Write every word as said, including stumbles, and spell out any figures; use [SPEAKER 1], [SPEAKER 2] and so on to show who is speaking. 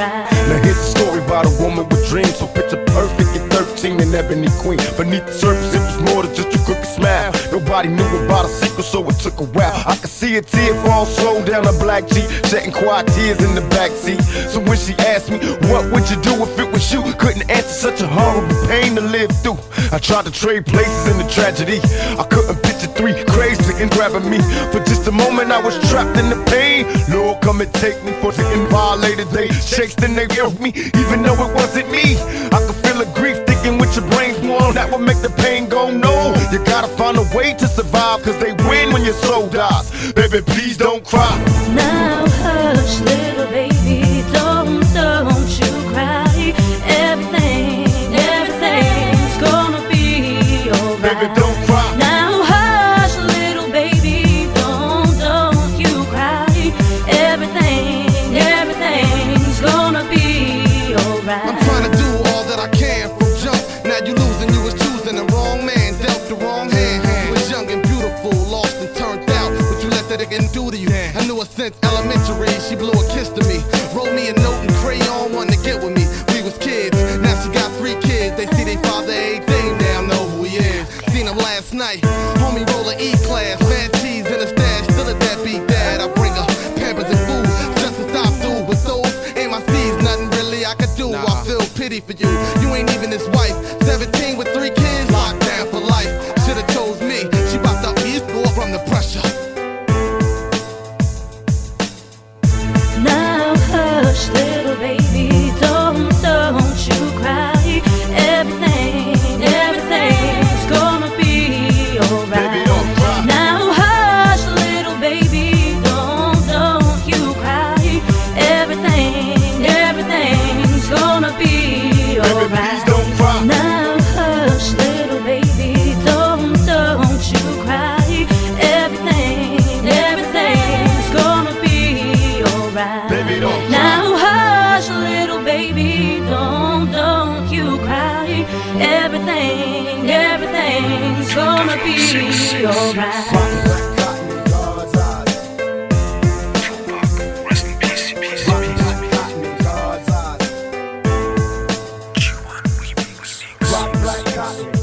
[SPEAKER 1] alright.
[SPEAKER 2] Now here's a story about a woman with dreams, so picture perfect at thirteen, an ebony queen. Beneath the surface, it was more than just a crooked smile. Nobody knew about a secret, so it took a while. I could see a tear fall slow down her black cheek, shedding quiet tears in the backseat. So when she asked me, what would you do if it was you? Couldn't answer, such a horrible pain to live through. I tried to trade places in the tragedy. I couldn't picture three crazy and grabbing me. For just a moment I was trapped in the pain. Lord, come and take me for getting violated. They shakes, then they killed me, even though it wasn't me. I could feel the grief thinking with your brains more. That would make the pain go no. You gotta find a way to survive, cause they win when your soul dies. Baby, please don't cry.
[SPEAKER 1] Now hush, little baby, don't, don't you cry. Everything, everything's gonna be alright.
[SPEAKER 2] Baby, don't cry.
[SPEAKER 1] Now hush, little baby, don't, don't you cry. Everything, everything's gonna be alright.
[SPEAKER 3] I'm trying to do all that I can from jump. Now you losing, you was choosing the wrong man, dealt the wrong hand. You was young and beautiful, lost and turned out, but you let that again do to you. I knew her since elementary, she blew a kiss to me, wrote me a note and crayon, wanted to get with me. We was kids, now she got three kids. They see they father every day, now know who he is. Seen him last night, homie roller E-class, mad cheese in a stash, still a deadbeat dad. I bring her pampers and food, just to stop through. But those ain't my seeds, nothing really I could do. Nah. I feel pity for you, you ain't even his wife. Seventeen with three kids, locked down for life. Should've chose me, she popped up east more from the pressure.
[SPEAKER 1] Now hush, little baby, don't, don't you cry. Everything, everything's gonna be alright.
[SPEAKER 2] Baby, don't cry.
[SPEAKER 1] Now hush, little baby, don't, don't you cry. Everything, everything's gonna be
[SPEAKER 2] Baby, please
[SPEAKER 1] alright.
[SPEAKER 2] don't cry.
[SPEAKER 1] Now hush, little baby, don't, don't you cry. Everything, everything's gonna be alright.
[SPEAKER 2] Baby, don't cry.
[SPEAKER 1] Now hush, little baby, don't, don't you cry. Everything, everything's gonna be alright.
[SPEAKER 4] Rest in peace, peace, peace. Q one Remix.
[SPEAKER 2] Black, black, cotton.